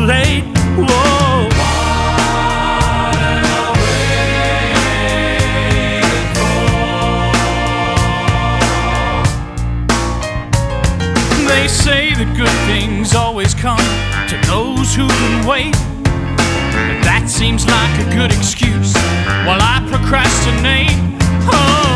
late. Whoa. What am I waiting for? They say that good things always come to those who can wait, but that seems like a good excuse while I procrastinate. Oh.